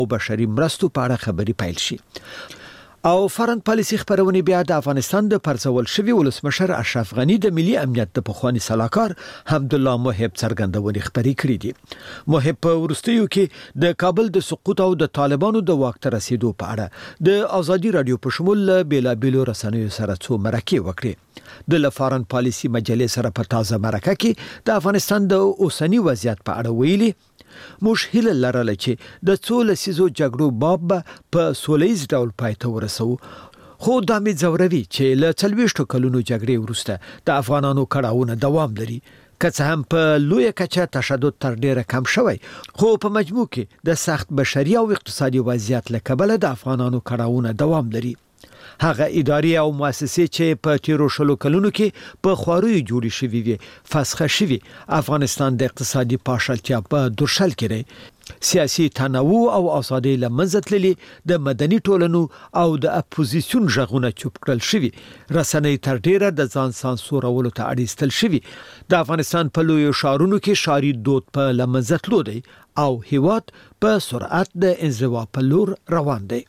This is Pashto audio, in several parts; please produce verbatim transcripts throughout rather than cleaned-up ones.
او بشري مرستو په اړه خبري پیل شي. او فارن پالیسي خبرونه بیا د افغانستان د پرځول شوی ولسمشر اشرف غنی د ملي امنیت د پخوانی سلاکار حمدالله محب څرګندونې خبري کړې دي. محب په ورستیو کې د کابل د سقوط او د طالبانو د واک ته رسیدو په اړه د ازادي رادیو په شمول بیلا بیلو رسنیو سره څو مرکې وکړي. د لفارن پالیسي مجلې سره په تازه مرکه کې د افغانستان د اوسنی وضعیت په اړه ویلي موږ هیله لرله چې د څو لسیزو جګړو باب په سولهییز ډول پای ته ورسو، خو دا مې ځوروي چې له څلوېښتو کلونو جګړې وروسته د افغانانو کړاوونه دوام لري. که څه هم په لویه کچه تشدد تر ډیره کم شوی، خو په مجموع کې د سخت بشري او اقتصادي وضعیت له کبله د افغانانو کړاوونه دوام لري. هغه ادارې او مؤسسې چې په تیرو شلو کلونو کې په خواریو جوړې شوې وي فسخه شوي، افغانستان د اقتصادي پاشلتیا په درشل کې دی. سیاسي تنوع او ازادي له منځه تللي، د مدني ټولنو او د اپوزیسیون ژغونه چوپ کړل شوي، رسنۍ تر ډیره د ځان سانسورولو ته اړ ایستل شوي. د افغانستان په لویو ښارونو کې ښاري دود په له منځه تلو دی او هیواد په سرعت د انزوا په لور روان دی.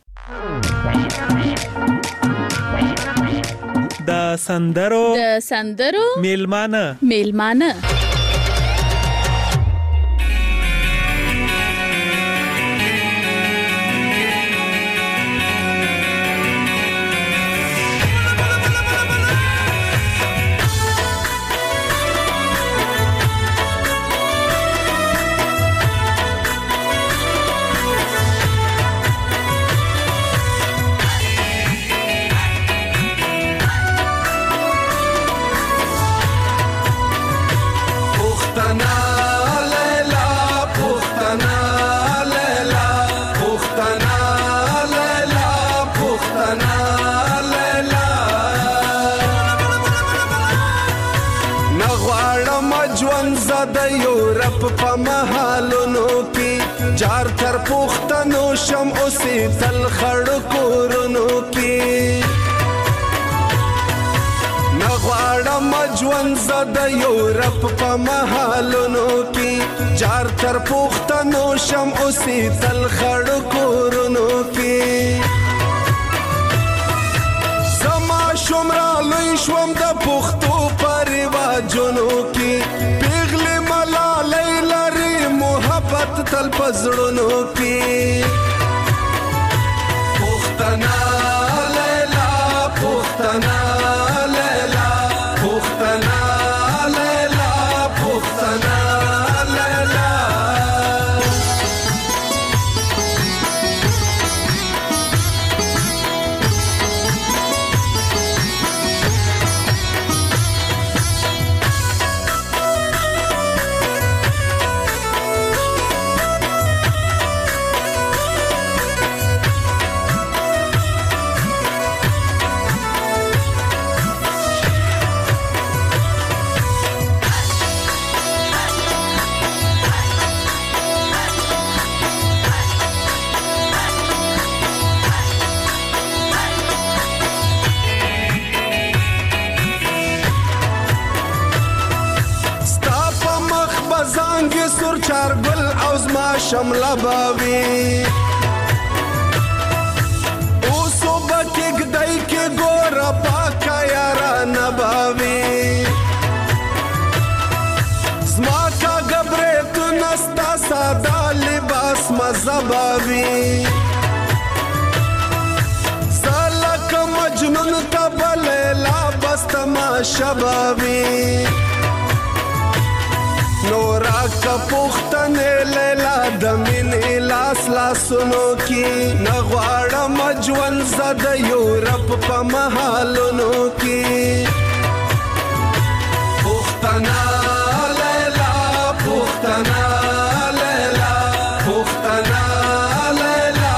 د سندرو د سندرو میلمانه میلمانه په محلونو کې جار تر پښتنو شم اوسې تل خړ کورونو کې نغواړم ژوند زده یورپ په محلونو کې جار تر پښتنو شم اوسې تل خړ کورونو کې زما شمرا لوی شوم د پښتو په رواجونو کې تل پزړونو کې پښتنا لیلا پښتنا لیلا پښتنا لیلا پښتنا لیلا شملا باوی اوسو بکی گدائی کے گورا پاکا یارا نباوی زما کا گبرے تو نستا سادا لباس مزباوی سالک مجنون تبل لابست ما شباوی نورا کا پختن لیلا دمین لاس لاسونو کی نغواړم ژوند زده یورپ په محلونو کی پختنا لیلا پختنا لیلا پختنا لیلا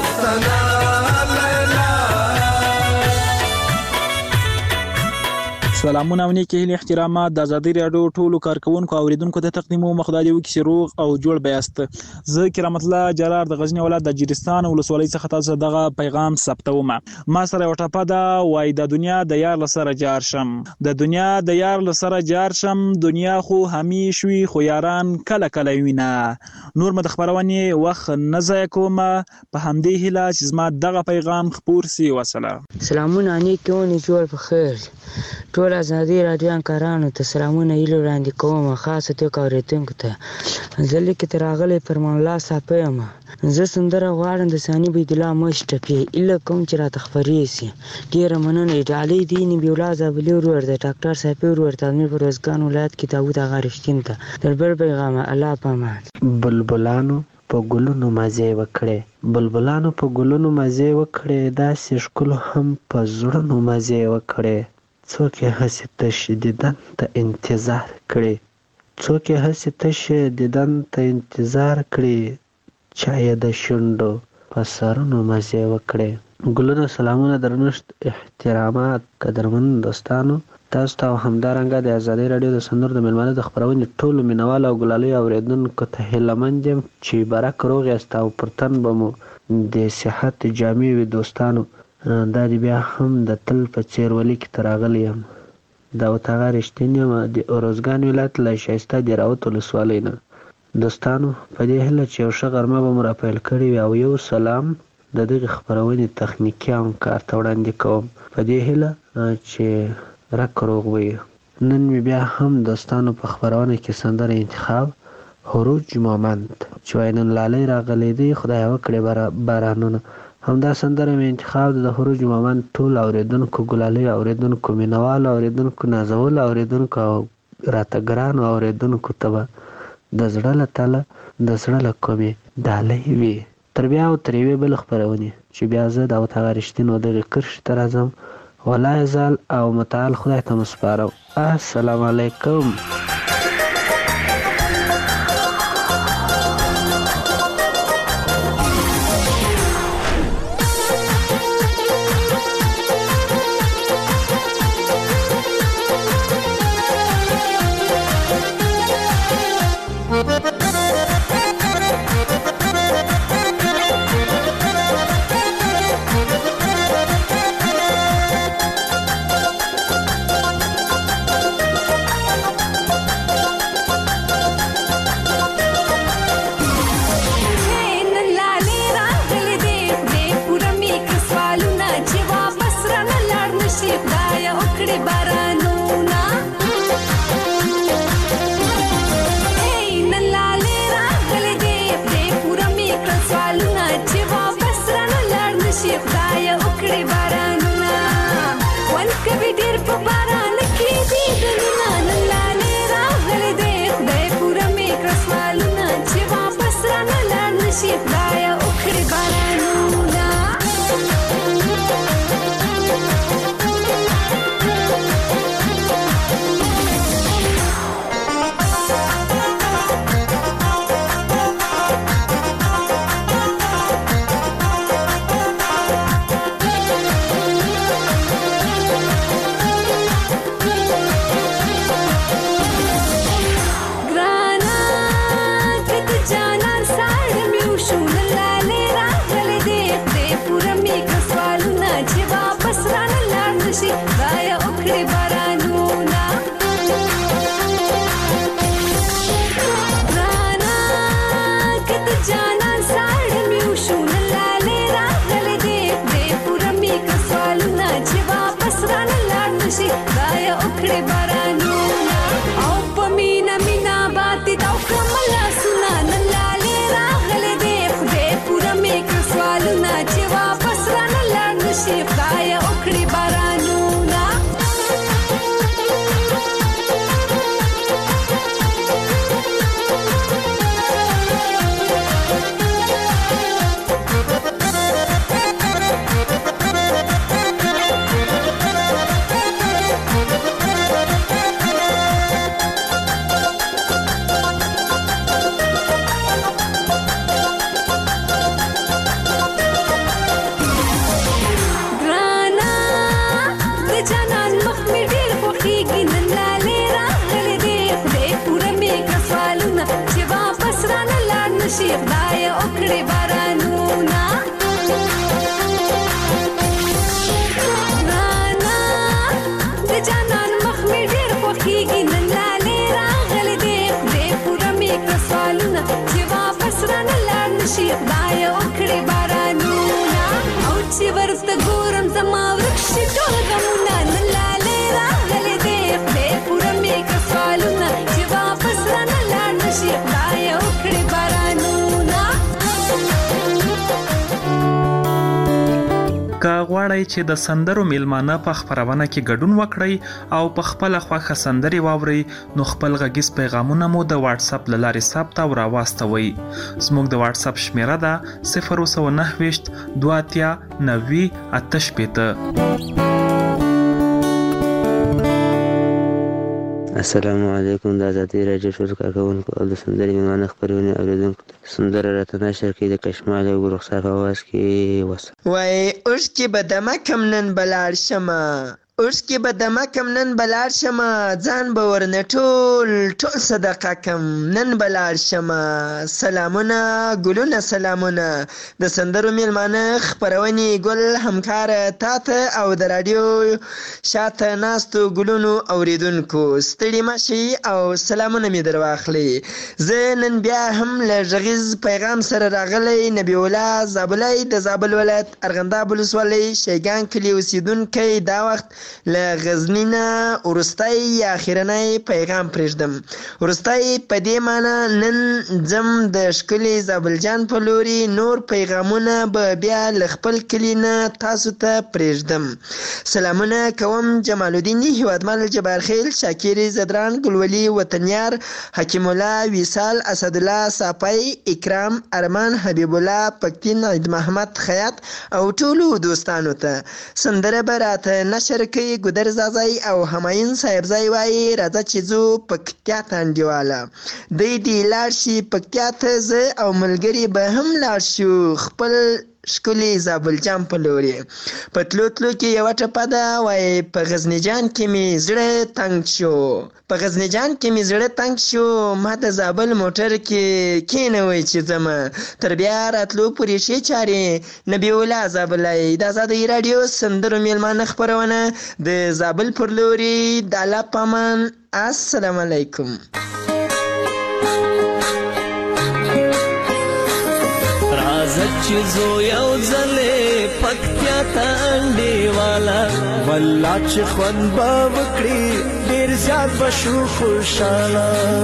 پختنا لیلا سلامونه او نیکی هیلې احترامات د ازادي راډیو ټولو کارکونکو او اوریدونکو ته تقدیم او مخدادي وکړي چې روغ او جوړ بیاست. زه کرام الله جلال د غزنی ولایت د جیرستان ولسوالۍ څخه تاسو دغه پیغام ثبتوم. ما سره یو ټپه ده، وای د دنیا د یار لسره جار شم، د دنیا د یار لسره جار شم، دنیا خو همیش وي خو یاران کله کله وینه. نور مد خبرونه وخت نه ځای کوم، په همدې هیله چې زما دغه پیغام خپور سي. وسلام. سلامونه نیکی او جوړ په خیر. ټول ازادي راډیو انکارانو ته سلامونه هیله وړاندې کوم، خاصه توګه اورېدونکو ته. زه لیکې ته راغلی فرمان الله صافی یم. زه سندره غواړم د ثاني بيدالله مش ټپې ایله کوم چې راته خپرې سي. ډېره مننه. ډالۍ دیني بیولا زابلي ورور د ډاکټر صافی ورور د امیر روزګان ولایت کې داود اغا رښتین ته دربر پیغام الله پامان. بلبلانو په ګلونو مزه وکړي، بلبلانو په ګلونو مزه وکړي، داسې ښکلو هم په زړونو مزه وکړي. څوک یې هسې تش دیدن ته انتظار کړي، څوک یې هسې تش دیدن ته انتظار کړي، چا یې د شونډو په سرونو مزې وکړي. ګلونه، سلامونه، درنښت، احترامات قدرمن دوستانو، تاسو ته همدارنګه د ازادي راډیو د سندرو د میلمانه د خپرونې ټولو مینوالو او ګلالیو اورېدونکو ته هیلهمند یم چې برک روغ یاست او پر تن به مو د صحت جامې وي. دوستانو، دا دی بیا هم د تل په څېر ولي کې ته راغلی یم. داود اغا رښتین یم د اروزګان ولایت له ښایسته دیراوت ولسوالۍ نه. دوستانو، په دې هیله چې یو ښه غرمه به مو راپیل کړې وي او یو سلام د دغې خپرونې تخنیکي همکار ته وړاندې کوم، په دې هیله چې رک روغ وي. نن مې بیا هم دوستانو په خپرونه کې سندره انتخاب هروج مومند چې وایي نن لالی راغلی دی خدای وکړې بارانونه. همدا سندره مې انتخاب د هروج مومند ټول اوریدونکو ګلالیو اوریدونکو مینوالو اوریدونکو نازولو اوریدونکو او راته ګرانو اوریدونکو ته به د زړه له تله د زړه له کومې ډالۍ وي. تر بیا او تر یوې بلې خپرونې چې بیا زه داود اغا رښتین و دغې کرښې ته راځم، ولا یزال او متعال خدای ته مو سپارم. السلام علیکم. که غواړئ چې د سندرو میلمانه په خپرونه کې ګډون وکړئ او په خپله خوښه سندرې واورئ نو خپل غږیز پیغامونه مو د واتس اپ له لارې ثبت او راواستوئ. زموږ د واتس اپ شمیره ده صفر سوه نهه ویشت دوه اتیا نوي اته شپېته. السلام علیکم. د ازادي راډیو ټولو کارکوونکو او د سندرې میلمانه خپرونې اورېدونکو ته سندره راته نشر کړي د کشمال او رخسار په اواز کې وسه. وای اوښکې به دمکم نن به لاړ شمه، اوښکې به دمکم نن به لاړ شمه، ځان به ورنه ټول ټول صدقه کم نن به لاړ شمه. سلامونه ګلونه سلامونه د سندرو میلمانه خپرونې ګل همکاره تا ته او د راډیو شاته ناستو ګلونو اوریدونکو ستړي مه شئ او سلامونه مې در واخلئ. زه نن بیا هم له غږیز پیغام سره راغلی نبی الله زابلی د زابل ولایت ارغنداب ولسوالۍ شیګان کلي اوسیدونکی دا وخت له غزني نه وروستی یا اخرنی پیغام پرېږدم. وروستی په دې معنی نن ځم د ښکلي زابل جان په لوري، نور پیغامونه به بیا له خپل کلي نه تاسو ته پرېږدم. سلامونه کوم جمال الدین هیوادمل جبارخیل شاکر زدران ګلولي وطنیار حکیم الله ویسال اسدالله صافی اکرام ارمان حبیب الله پکتین عید محمد خیاط او ټولو دوستانو ته سندره به راته نشر کوي. ګودر زازی او همایون صاحبزی وایي راځه چې ځو پکتیا ته انډیواله، دی دې لاړ شي پکتیا ته، زه او ملګري به هم لاړ شو خپل ښکلي زابل جان په لوري. په تلو تلو کې یوه ټپه ده وایي په غزني جان کې مې زړه تنګ شو، په غزني جان کې مې زړه تنګ شو، ما د زابل موټر کې کېنوئ چې ځمه، تر بیا راتلو پورې ښې چارې نبی الله زابلی. د ازادۍ راډیو سندرو میلمانه خپرونه د زابل پر لوري د الله په امان. السلام علیکم. چې زو یو ځلې پکتیا ته انډیواله، والله چې خوند به وکړي ډېر زیات به شو خوشحاله.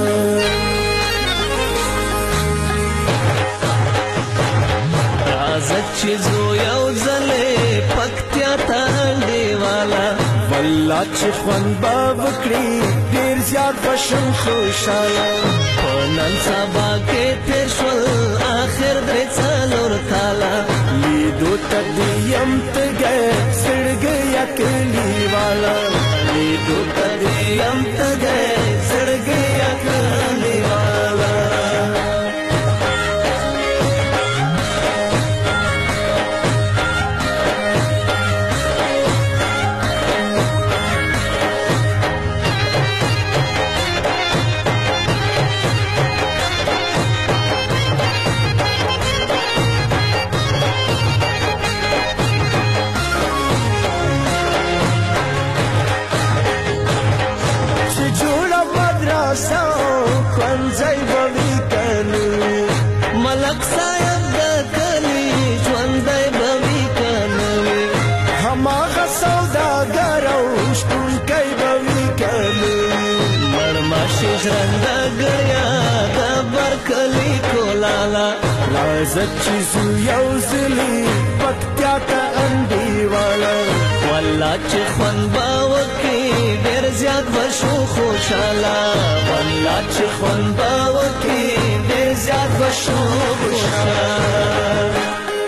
راځه چې زو یو ځلې پکتیا ته انډیواله، والله چې خوند به وکړي ډېر زیات به شو خوشحاله. په نن سبا کې تېر شول آخر درې څلور کاله، لیدو ته دې یم تږی زړګیه کلیواله، لیدو ته دې یم تږی زړګیه کلیواله. ښوونځی به وي که نه وي، ملک صاحب د کلي ژوندی به وي که نه وي، هماغه سوداګر او شپونکی به وي که نه وي، مړماشي ژرنده ګړیا د برکلي کولاله. راځه چې ځو یو ځلي پکتیا ته انډیواله، والله چې خوند به وکړي ډېر زیات به شو خوشحاله، والله چې خوند به وکړي ډېر زیات به شو خوشحاله.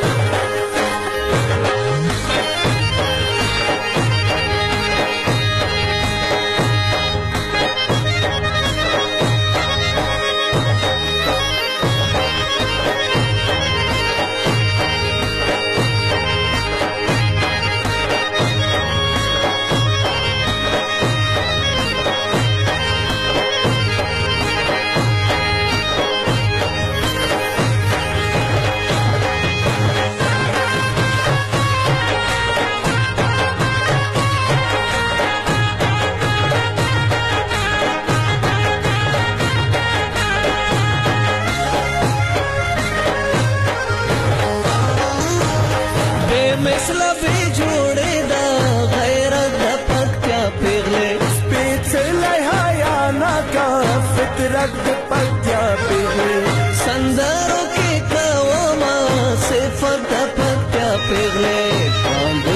مثله بې جوړې ده غیرت د پکتیا پیغلې، سپېڅلی حیاناکه فطرت د پکتیا پیغلې، سندرو کې کومه صفت د پکتیا پیغلې،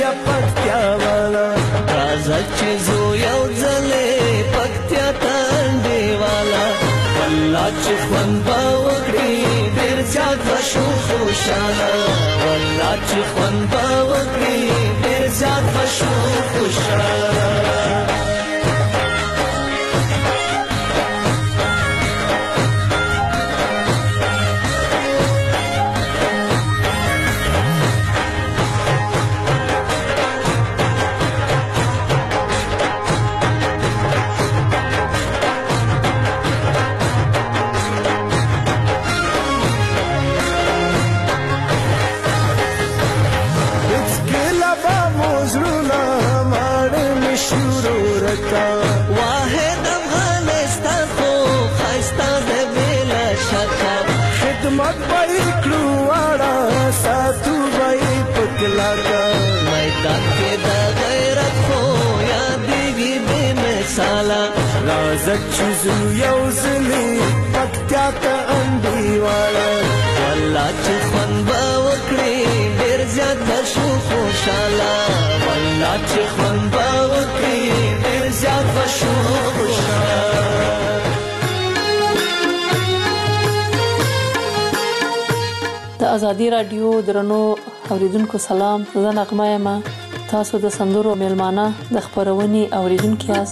بیا پکتیا والا راځه چې زو یو ځلې پکتیا تنډې والا والله چې خوند به وکړي ډېر زیات به شو خوشحاله والله چې خوند به وکړي ډېر زیات به شو خوشحاله واحد افغانستان خو خایسته ده بلا شکه خدمت به یې کړو واړه ساتو به یې په کلکه میدان کې د غیرت خو یادېږي بې مثاله راځه چې ځو یو ځلې پکتیا ته انډیواله والله چې خوند به وکړي ډېر زیات به شو خوشحاله والله چې خوند به وکړي ډېر زیات به شو خوشحاله د ازادي رادیو درنو اوریدونکو سلام، زه نغمه یم. تاسو د سندرو میلمانه د خبرونې اوریدونکو یاست.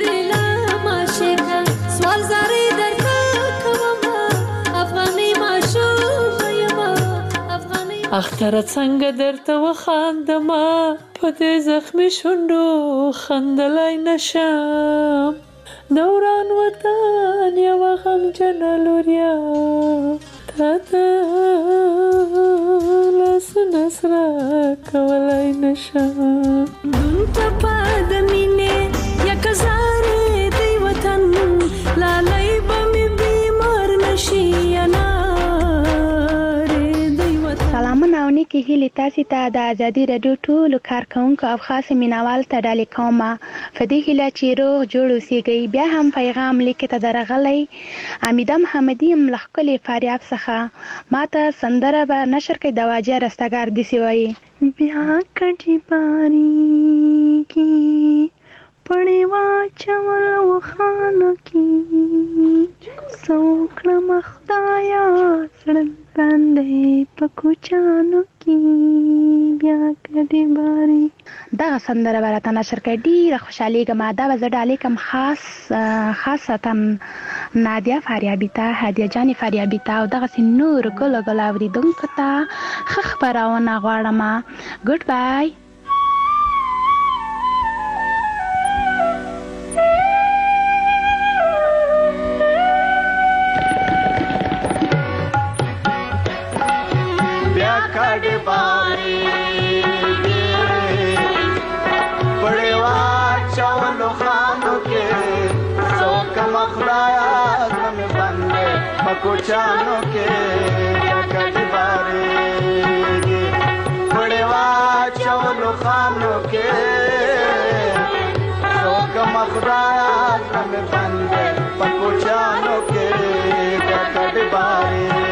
اختر څنګه درته وخاندما په دې زخمي شونډو خندلای نشم دوران وطن یو غمجن لوریا تا لاسونه سره کولای نشم دون ته پاد مینې یک زارې دی وطن لالای به مې بیمار نشي انا سلامونه او نیکې هیلې تاسې ته د ازادي راډیو ټولو کارکوونکو او خاص مینوال ته ډالۍ کومه په دې هیله چې روغ جوړ اوسېږئ. بیا هم پیغام لیکې ته درغلی حمیده محمدي یم له ښکلي فاریاب څخه. ما ته سندره به نشر کړئ د واجه رستګار داسې وایي بیا کټي پاریږي پړې واچول وخانو کې څه وکړم خدایه زړه باندې په کوچانو کې بیا کډې باري. دغه سندره به راته نشر کړئ، ډېره خوشحالېږم. دا به زه ډالۍ کوم خاص خاصتا نادیه فاریابي ته، هدیه جانې فاریابي ته او دغسې نورو ګلو ګلو اورېدونکو ته ښه خپرونه غواړم. ګډ بای. کډې بارېږي پړې واچولو خانو کې څوکم خدایه زړه مې بند دی په کوچانو کې کډې بارېږي پړې واچولو خانو کې څوکم خدایه زړه مې بند دی په کوچانو کې کډې بارېږي.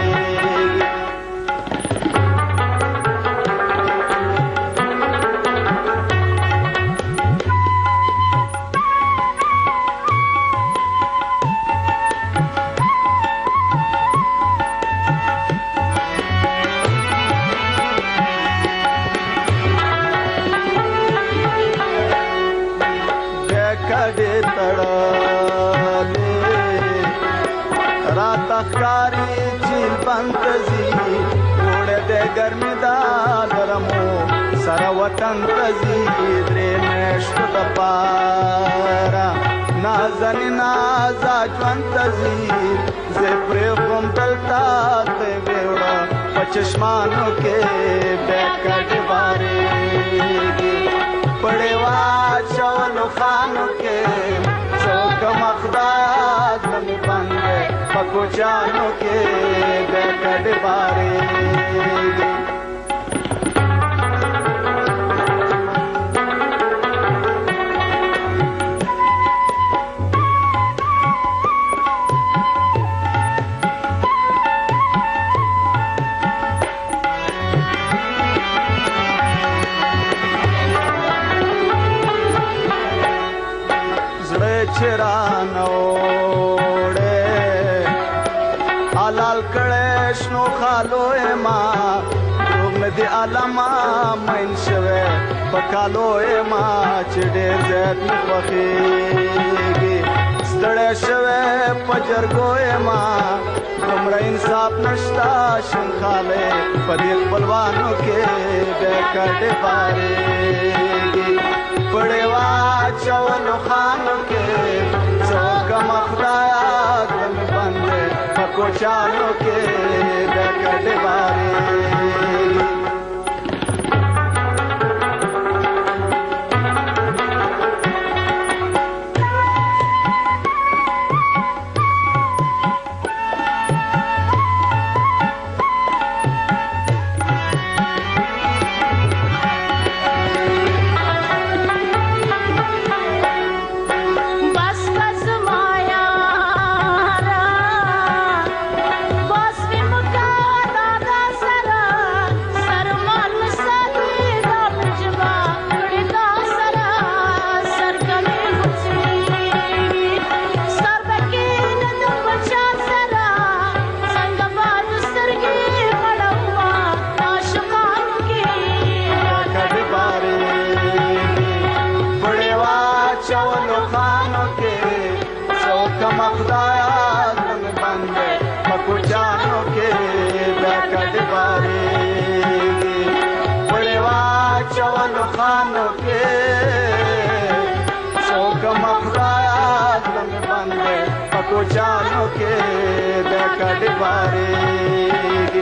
تخکاری چیل بنتزی وړه د ګرمي دا لرمو سره وطن تزی درې مېشتو د پاره نازن نازا ژوند تزی زه پرې کوم دلته ته وړه په چشمانو کې بیا کډې بارېږي پړې واچولو خانو کې څوکم خدایه زړه مې بند دی په کوچانو کې بیا کډې بارېږي. رانوړې حلال کړې شنو خالو ما روغ ندي علما مین شوه پکالو ما چې ډېر زیات مخېږي ستړی شوه پجرګو ما دومره انصاف نشتا شنخاله په دې خپلوانو کې د کډې بارېږي پړې واچولو خانو کې څوک مخدایا ګم بندې په کوچانو کې د کډې بارېږي कोचानो के देखड़ बारेगी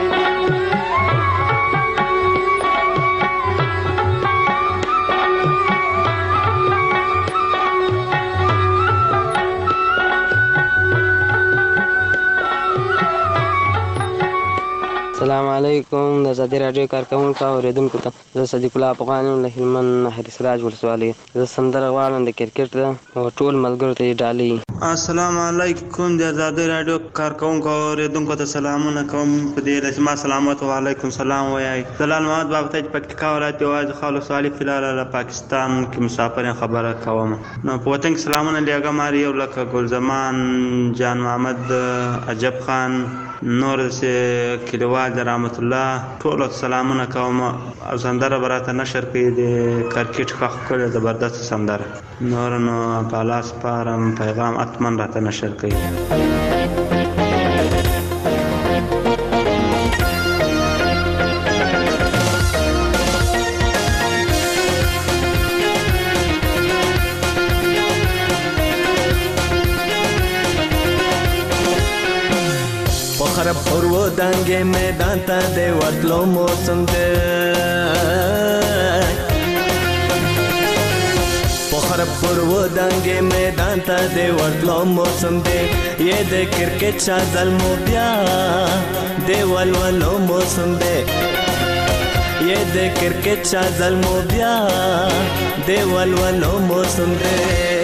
السلام علیکم د آزادي راډیو کارکوونکو او اوریدونکو ته زه صدیق الله افغان یم له هلمند ناحیه سراج ولسوالۍ زه سندره غواړم د کرکټ ده او ټول ملګرو ته یې ډالۍ السلام علیکم د آزادي راډیو کارکوونکو او اوریدونکو ته سلامونه کوم په دې ورځ ما سلامت وعلیکم سلام وایي جلال محمد بابته چې پکتیکا ولایت یوازې خاله ولسوالۍ فلال له پاکستان کې مسافر خبره کوم نو په وطن کې سلامونه لیږم یو لکه ګلزمان جان محمد عجب خان نور سه کلیوال رحمت الله ټول سلامونه کوم او سندره براته نشر کړي د کرکټ ښه کړي زبردست سندره نور نو بالاس پارم پیغام اتمن راته نشر کړي خراب پرو دنګې میدان ته د ورتلو موسم دی په خراب پرو دنګې میدان ته د ورتلو موسم دی یې د کرکټ شازل مو بیا د ولولو موسم دی یې د کرکټ شازل مو بیا د ولولو موسم دی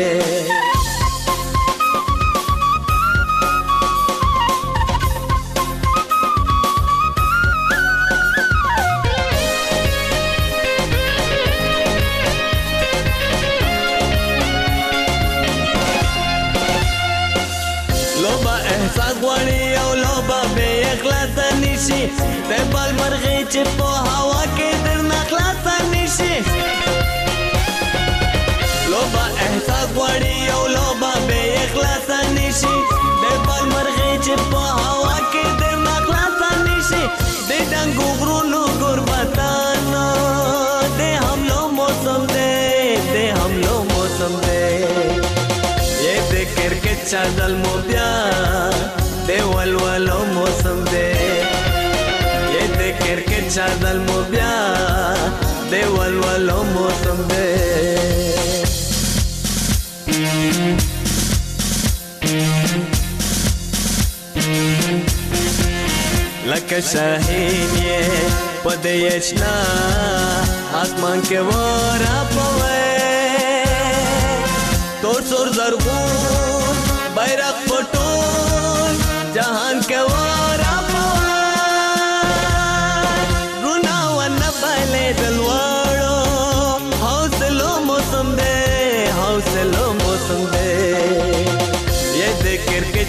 د بال مرغې چې په هوا کې درنه خلاصه نشي لوبه احساس غواړي او لوبه بې اخلاصه نشي د بال مرغې چې په هوا کې درنه خلاصه نشي د ډنګو غرونو قربتانو د حملو موسم دی د حملو موسم دی یې د کرکټ چازل مو بیا د ولولو موسم دی کرکټ چادل مو بیا د ولولو موسم دی لکه شاهین یې په دې اشنا اسمان کې ورا پوي تور سور زرغون بیرغ پټول جهان کې ورا حوصلو موسم دے حوصلو موسم دے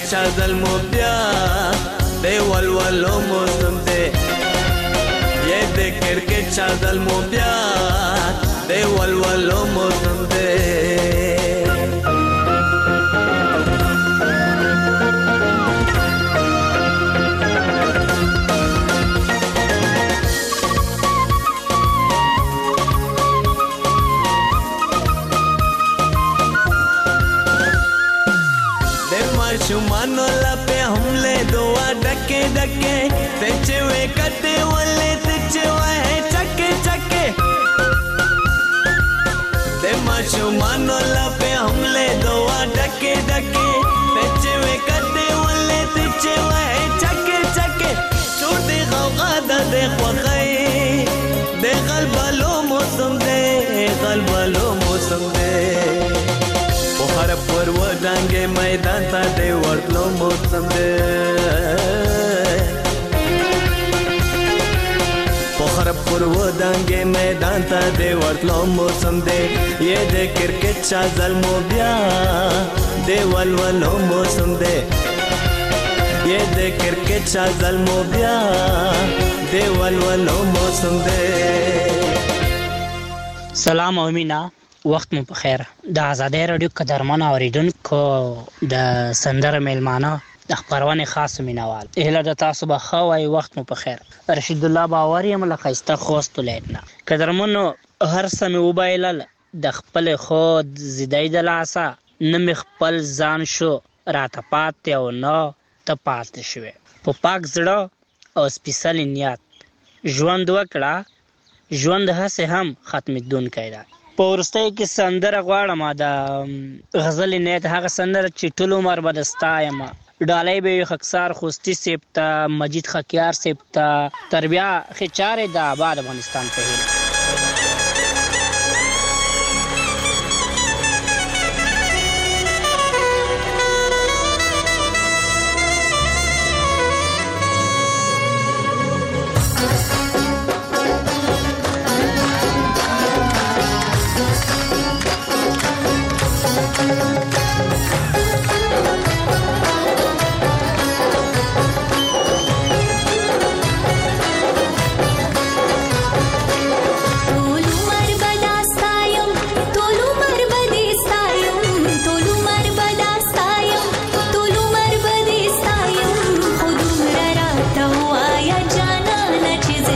کرکټ چا ظلمو بیا دی ولولو موسم دی یې د کرکټ چا ظلمو بیا دی ولولو موسم دی شمانو لپے حملے دعا ڈکے ڈکے تچے وے کتے والے تچے وے چکے چکے دے ما شمانو لپے حملے دعا ڈکے ڈکے تچے وے کتے والے تچے وے چکے چکے چھوٹے غوغا دا دے خوخائی دے غلبالو موسم دے غلبالو موسم دے هر پر ودانګې میدان ته دی ورتلو موسم دی په هر پر ودانګې میدان ته دی ورتلو موسم دی یې د کرکټ چا ظلمو بیا دی ولولو موسم دی یې د کرکټ چا ظلمو بیا دی ولولو موسم دی سلام او مینا وخت مو په خیر د آزادۍ رادیو قدرمنو اوریدونکو د سندره میلمانه د خپرونې خاص مینوال اهله د تاسو به ښه وای وخت مو په خیر رشید الله باور یم له ښایسته خوست ولایت نه قدرمنو هر څه مې وبایلل د خپلې خود زیدۍ د لاسه نه مې خپل ځان شو راته پاتې او نه ته پاتې شوې په پاک زړه او سپېڅلي نیت ژوند وکړه ژوند هسې هم ختمېدونکی ده په وروستیو کې سندره غواړم د غزل نیت هغه سندره چې ټول عمر به د ستا یم ډالۍ به وي خاکسار خوستي صاحب ته مجید خکیار صاحب ته تر بیا ښې چارې د آباد افغانستان په هیله چیز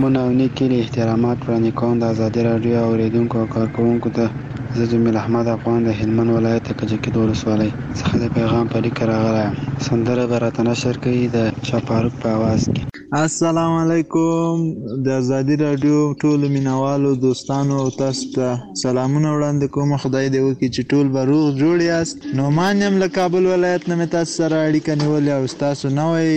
سلامونه او نیکې احترامات وړاندې کوم د ازادي راډیو اوریدونکو او کارکوونکو ته. زه جمیل احمد افغان د هلمند ولایت کجکي د ولسوالۍ څخه د پیغام په لیک راغلی یم. سندره به راته نشر کوي د شاپاروک په اواز کې. السلام علیکم د ازادي راډیو ټولو مینوالو دوستانو او تاسو ته سلامونه وړاندې کوم. خدای دې وکړي چې ټول به روغ جوړ یاست. نعمان یم له کابل ولایت نه مې تاسو سره اړیکه نیولې او ستاسو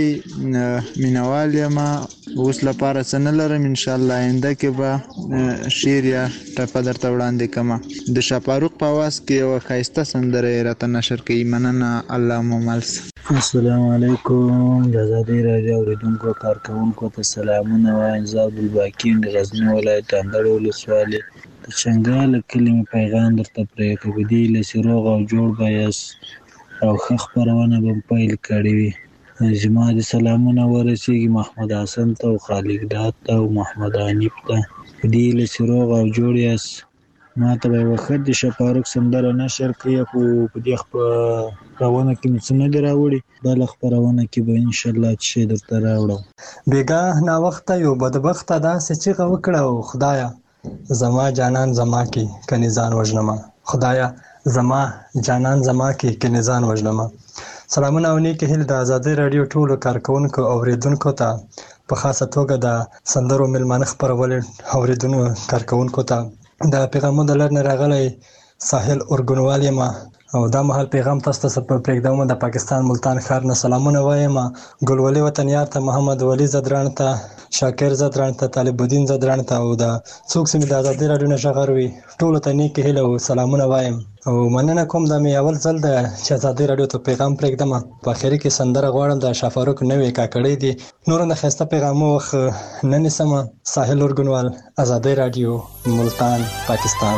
نوی مینوال یم. اوس لپاره څه نه لرم، انشاءالله آینده کې به شعر یا ټپه درته وړاندې کومه. د شاپاروق په اواز کې یوه ښایسته سندره یې راته نشر کوي. مننه، الله مو مل شه. السلام علیکم د ازادي راډیو اوریدونکو کارکوونکو ته سلامونه وایم. زه عبدالباقي د غزني ولایت اندړ ولسوالۍ د چنګال کلي مې پیغام درته پرېښی. په دې هیله چې روغ او جوړ به یاست او ښه خپرونه به پیل کړې وي. زما د سلامونه ورسېږي محمد حسن ته او خالق ډات ته او محمد حنیف ته. په دې هیله چې روغ او جوړ یاست. ما ته به یوه ښه د شاپاروک سندره نشر کړي، خو په دې خپرونه کې مې څه نه دي راوړي. بله خپرونه کې به انشاءالله څه شی درته راوړم. بېګاه ناوخته یو بدبخته داسې چیغه وکړه او خدایه زما جانان زما کې کنې ځان وژنمه. خدایه زما جانان زما کې کنې ځان وژنمه. سلامونه او نیکې هیلې د ازادي راډیو ټولو کارکوونکو او اورېدونکو ته، په خاصه توګه د سندرو میلمانه خپرولې اورېدونکو کارکوونکو ته. د پیغامونو د لړ نه راغلی ساحل اورګنوال یم او دا مهال پیغام تاسو ته پرېږدم. د پاکستان ملتان ښار نه سلامونه وایم ګلولي وطنیار ته، محمد ولی زدران ته، شاکر زدران ته، طالب الدین زدران ته او د څوک چې مې د ازادي راډیو نه غږ اوري ټولو ته نیکې هیلې او سلامونه وایم او مننه کوم. دا مې اول ځل ده چې ازادي راډیو ته پیغام پرېږدم. په اخري کې سندره غواړم د شاپاروک نوې کاکړۍ دي. نور نه ښایسته پیغامو وخت نه نیسمه. ساحل اورګنوال، ازادي راډیو، ملتان، پاکستان.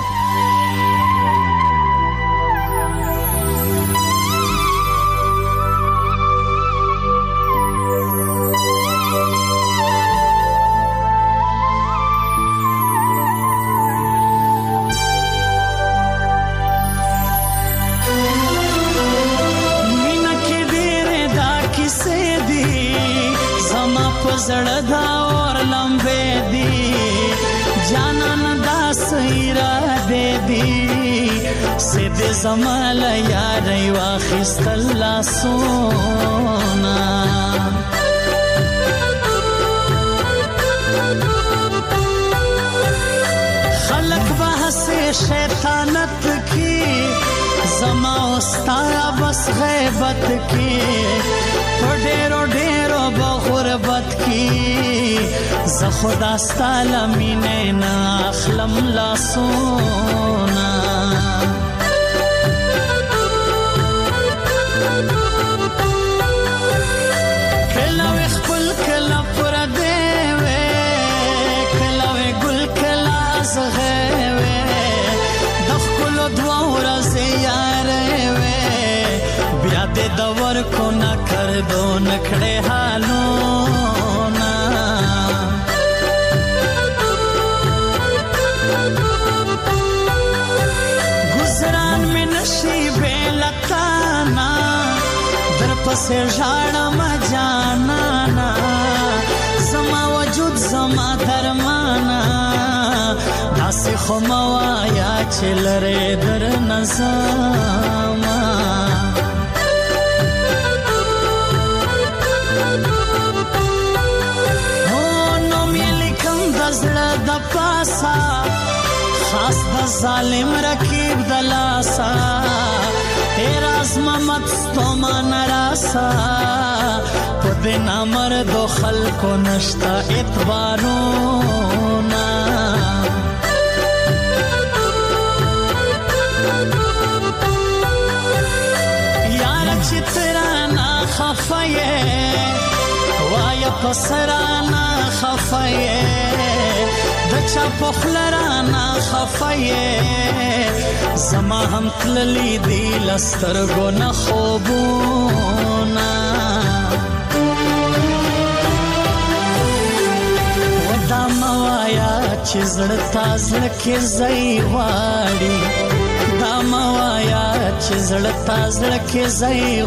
زړه دا اور لمبې دي جانان دا سیرا دې دي سید زمال یاري واخستل لاسونه خلق بحث شیطانت کی زما استا بس غیبت کی ډېرو ډېرو بغربت کی ز خدا ستاله مینې نه اخلم لاسونه کله وې خپل کله پردی وې کله وې ګل کله زغې وې د ښکلو دوه ورځې یارې وې بیا دې د ورکو نه کردو نکړې حالونه گزران میں نشی بے لتانا در پسے ژاړم جانانا زما وجود زما درمانا داسې خو مه وایه چې لرې در نظامه زړه د پاسا خاص د ظالم رکیب د لاسا راز محمد ستومان راسا په دې نامردو خلکو نشته اعتبارونه یاره چې ترانه خفه یې وایه په سرانه خفه یې د چا په خوله رانه خفه یې زما هم تللي دي له سترګو نه خوبونه و دا مه وایه چې زړه تا زړه کې ځای غواړي دا مه وایه چې زړه تا زړه کې ځای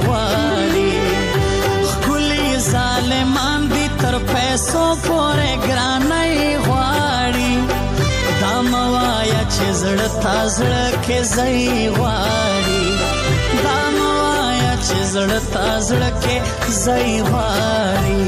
غواړي ښکلي ظالمان دي تر پیسو پورې ګرانۍ زړه تا زړه کې ځای غواړي دا مه وایه چې زړه تا زړه کې ځای غواړي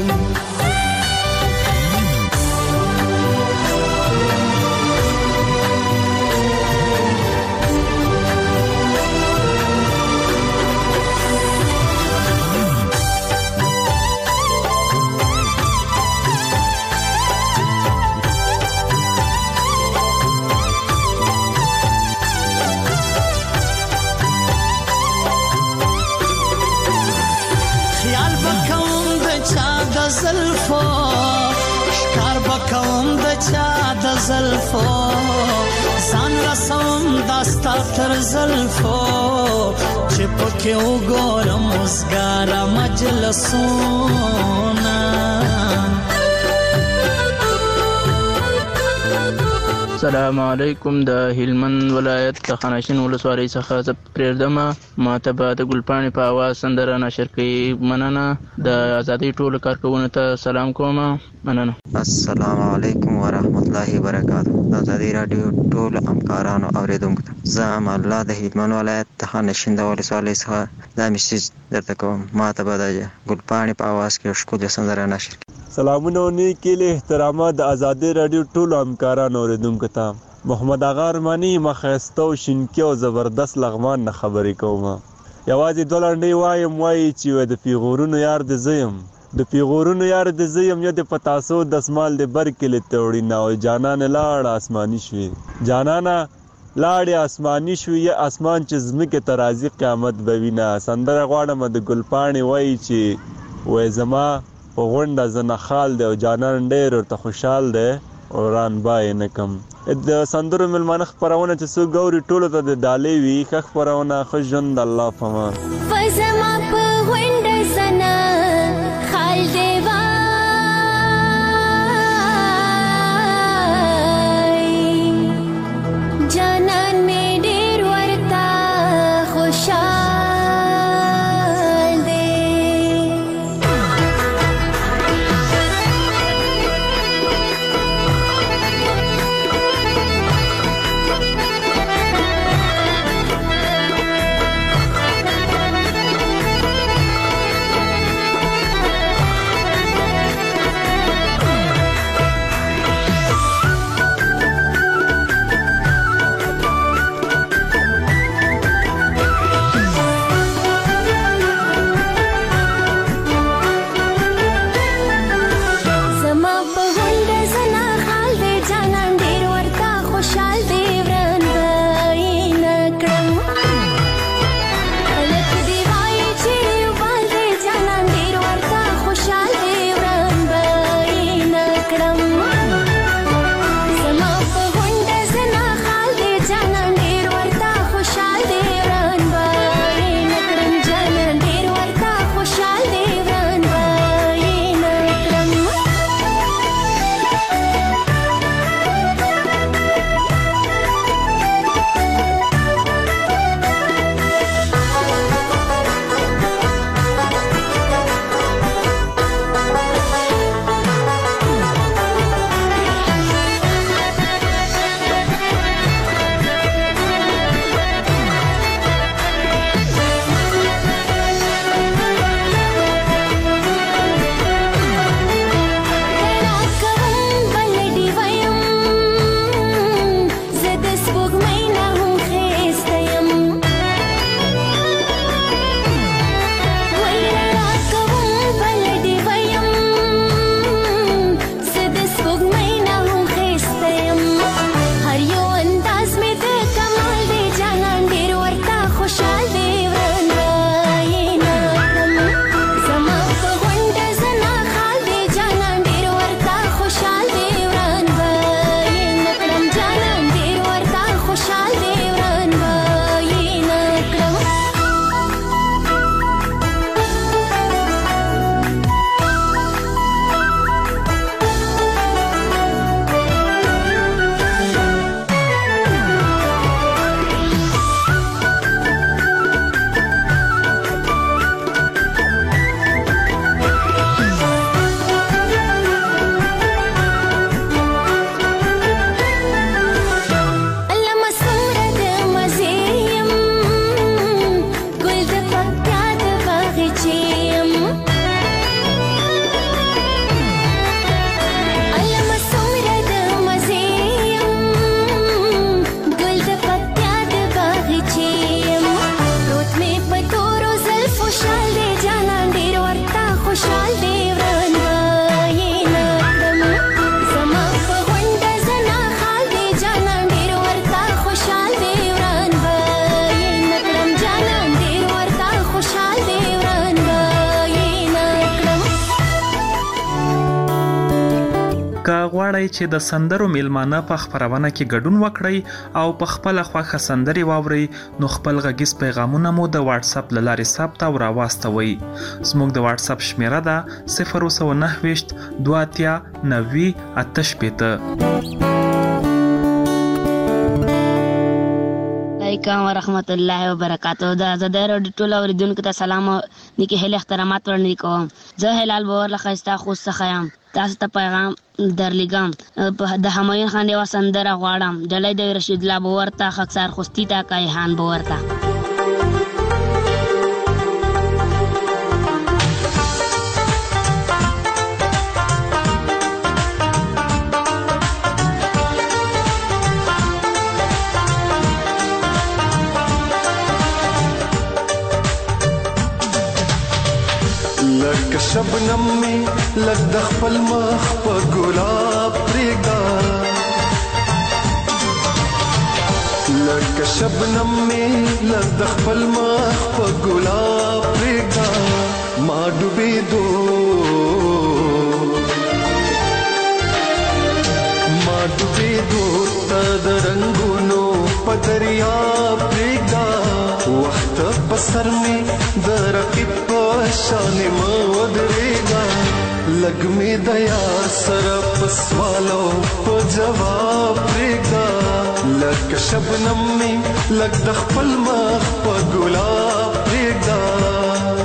زلفو شکار بکوم د چا د زلفو ځان رسوم داستا تر زلفو چې پکې وګورم وزګاره مجلسونه السلام علیکم د هلمند ولایت د خانشین ولسوالۍ څخه زه پرېږدم ماته به د ګلپاڼې په اواز سندره نشر کوي مننه د ازادۍ ټولو کارکوونکو ته سلام کوم مننه السلام علیکم ورحمت الله وبرکاته د ازادۍ راډیو ټولو همکارانو اوریدونکو ته زه امان الله د هلمند ولایت د خانشین د ولسوالۍ څخه دا میسیج درته کوم ماته به د ګلپاڼې په اواز کې ښکلې سندره نشر کوي سلامونه او نیکې له احترامات د ازادۍ راډیو ټولو همکارانو اوریدونکو ته محمد اغا ارماني ما ښایسته او شینکي او زبردست لغمان نه خبرې کوم یوازې دوه لنډۍ وایم وایي چې د پیغورونو یار د زه یم د پیغورونو یار د زه یم یا د پتاسو دسمال د بر کلي ته وړینه او جانانه لاړه اسماني شوې جانانه لاړې اسماني شوې یا اسمان چې ځمکې ته راځي قیامت به وینه سندره غواړم د ګلپاڼې وایي چې وایي زما په غونډه زه نخال دی او جانان ډېر ورته خوشحال دی او ران بای نه کم د سندرو مېلمانه خپرونه چې څوک ګوري ټولو ته د ډالۍ وي ښه خپرونه ښه ژوند الله په امان زما په غونډه زه نخال دی وای جانان مې ډېر ورته خوشحال کړئ چې د سندرو میلمانه په خپرونه کې ګډون وکړئ او په خپله خوښه سندرې واورئ نو خپل غږیز پیغامونه مو د واتساپ له لارې ثبت او راواستوئ. زموږ د واتساپ شمیره ده صفر اووه نهه ویشت دوه اتیا نوي اته شپېته. علیکم ورحمت الله وبرکاتہ. د آزادۍ راډیو ټول اوریدونکو ته سلام او نیکې هیلې احترامات وړاندې کوم. زه هلال باور له ښایسته خوست څخه یم. تاسو ته پیغام درلیږم. د همایون خان یوه سندره غواړم. ډلۍ د رشید الله باور ته، خاکسار خوستي ته، کایحان باور ته. لکه شبنم می لک د خپل مخ په ګلاب پرېږده، لکه شبنم می لک د خپل مخ په ګلاب پرېږده. ما ډوبېدو ما ډوبېدو ته د رنګونو په دریاب پرېږده. وخت په سر می د رقیب په شان مه ودرېږه. لږ مې د یار سره په سوالو په جواب پرېږده. لکه شبنم مې لږ د خپل مخ په ګلاب پرېږده.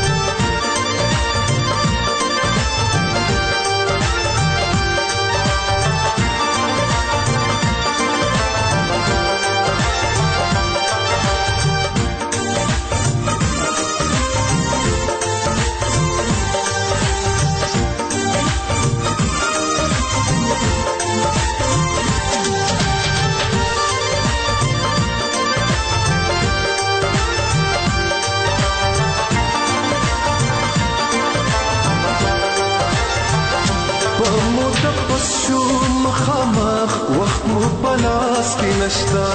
مخامخ وخت مو پلاس کی نشتا،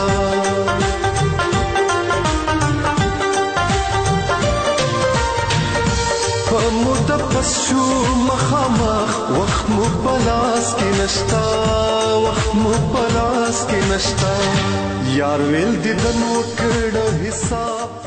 متپس شو مخامخ وخت مو پلاس کی نشتا، وخت مو پلاس کی نشتا. یار ویل دیدن وکړه حساب